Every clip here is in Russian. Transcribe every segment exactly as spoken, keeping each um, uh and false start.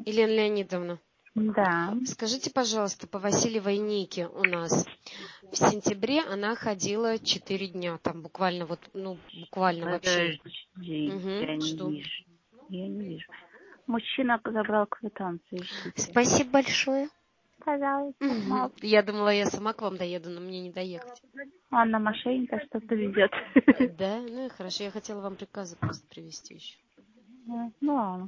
Елена Леонидовна, Да. скажите, пожалуйста, по Васильевой Нике у нас в сентябре она ходила четыре дня, там буквально вот, ну, буквально вообще. Подожди, Угу, я не жду. вижу. Я не вижу. Мужчина забрал квитанцию, ждите. Спасибо большое. Пожалуйста. Мгм. Я думала, я сама к вам доеду, но мне не доехать. Он на машине-то что-то везет. Да, ну и хорошо, я хотела вам приказы просто привезти еще. Ну ладно.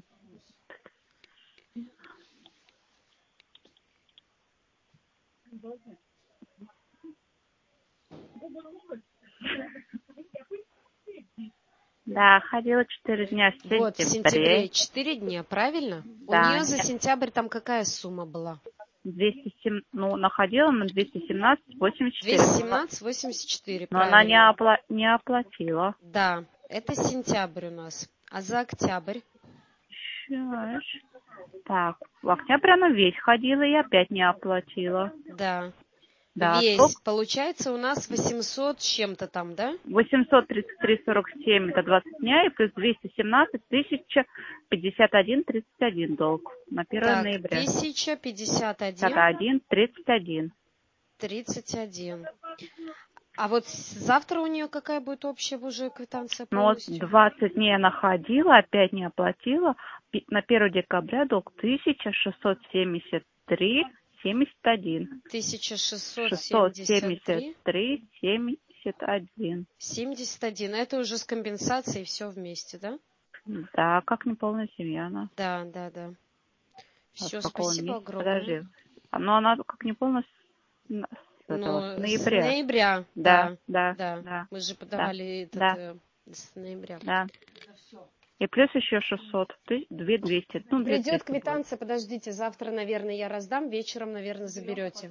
Да, ходила четыре дня в Вот, в сентябре сентябре. четыре дня, правильно? У Да, нее за нет, сентябрь там какая сумма была? двести семь, ну, находила на двести семнадцать восемьдесят четыре. двести Но, она- семнадцать восемьдесят четыре, но она не, правильно. опла- не оплатила. Да, это сентябрь у нас. А за октябрь? Щас. Так, в октябре она весь ходила и опять не оплатила. Да. Да, Весь. сколько? Получается у нас восемьсот с чем-то там, да? восемьсот тридцать три сорок семь это двадцать дня, и плюс двести семнадцать тысяча пятьдесят один тридцать один долг на первое Так, ноября. тысяча пятьдесят пятьдесят один один тридцать один. тридцать один. А вот с- завтра у нее какая будет общая уже квитанция Ну вот полностью? двадцать дней она ходила, опять не оплатила. Пи- На первое декабря долг тысяча шестьсот семьдесят три семьдесят один. тысяча шестьсот шестьсот семьдесят семьдесят три три семьдесят один. семьдесят один. Это уже с компенсацией все вместе, да? Да, как неполная семья она. Да, да, да. А с Все, какого спасибо месяца? огромное. Подожди. А, Но она как неполная с, с этого, с Ну, с ноября. ноября, Да, да, да, да. да, Мы же да, подавали этот да, э, с ноября. да. И плюс еще шестьсот, ты две двести, ну две Придет триста будет. квитанция, подождите, завтра, наверное, я раздам, вечером, наверное, заберете.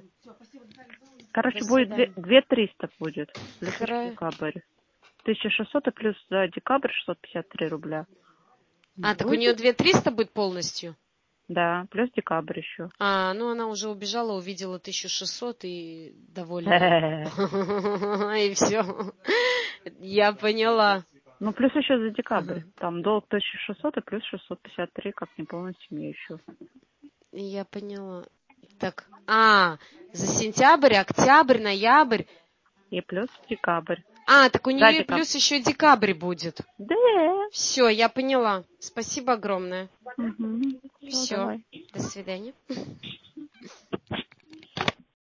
До Короче, будет две свидания. две триста будет. Плюс еще Хра... декабрь. тысяча шестьсот и плюс за декабрь шестьсот пятьдесят три рубля. А, так у нее Будет? две триста будет полностью? Да, плюс декабрь еще. А, ну она уже убежала, увидела тысячу шестьсот и довольная. И все. Я поняла. Ну, плюс еще за декабрь. Там долг тысяча шестьсот и плюс шестьсот пятьдесят три, как неполная семья еще. Я поняла. Так, а, за сентябрь, октябрь, ноябрь. И плюс декабрь. А, так у За нее и декабрь. плюс еще декабрь будет. Да. Все, я поняла. Спасибо огромное. Угу. Все, Все. давай. До свидания.